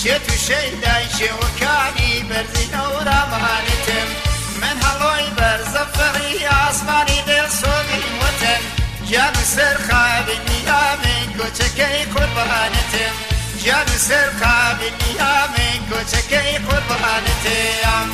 شێت و شەیدای شێوەکانی بەرزی هەورامانتم من هەڵۆی بەرزەفەڕی ئاسمانی دێسۆڵی وەتن گیان و سەر خابنیامێن کۆچەکەی قوربانتم گیان و سەر خابنیامێن کۆچەکەی قوربانتم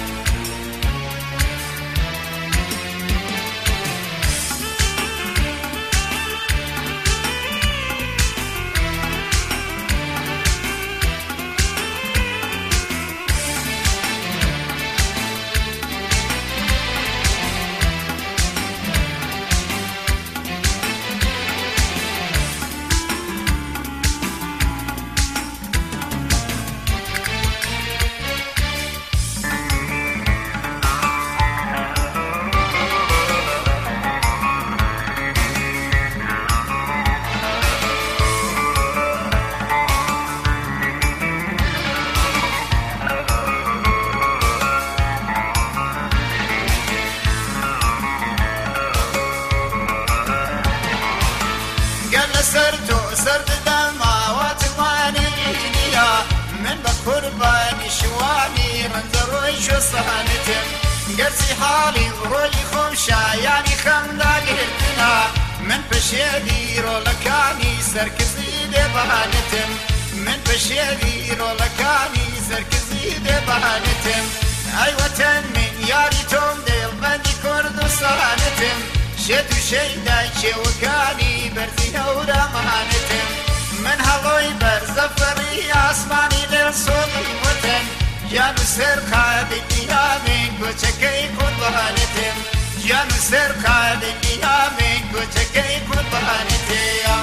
شوصانتم قرسي حالي ورولي خوشا يعني خمدانتنا من بشيدي رولكاني سركزي دبانتم من بشيدي رولكاني سركزي دبانتم اي وطن من ياري توم دل بندي كردستانتم شد شيداي شوكاني برزي هورامانتم من هلوي برزفري اسماني دل صوتي وطن گیان و سەر خابنیامێن کۆچەکەی قوربانتم گیان و سەر خابنیامێن کۆچەکەی قوربانتم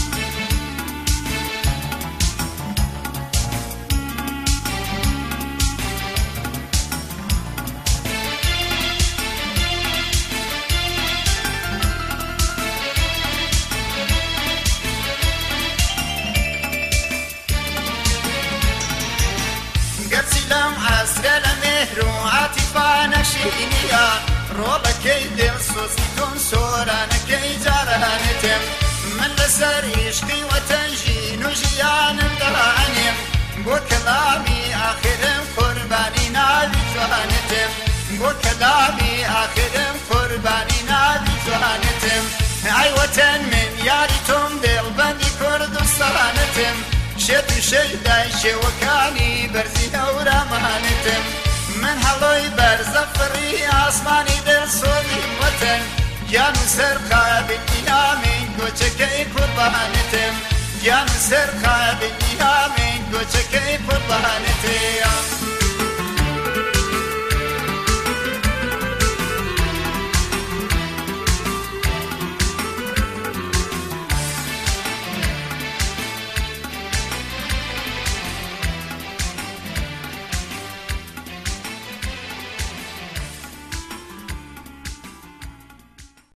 لم عسكر مهر وعاطفة نشينيا رولا كيد صوصيكم سورانا كي جارانتم من لسر عشقي وتنجين وجيان درانم بو كلامي آخرم قرباني نابي جوانتم بو كلامي آخرم قرباني نابي جوانتم اي وطن من ياريتم دل بندي كردستانتم شێت و شەیدای شێوەکانی بەرزی هەورامانتم من هەڵۆی بەرزەفڕی ئاسمانی دڵسۆزی وەتن گیان و سەر خابنیامێن کۆچەکەی قوربانتم گیان و سەر خابنیامێن کۆچەکەی قوربانتم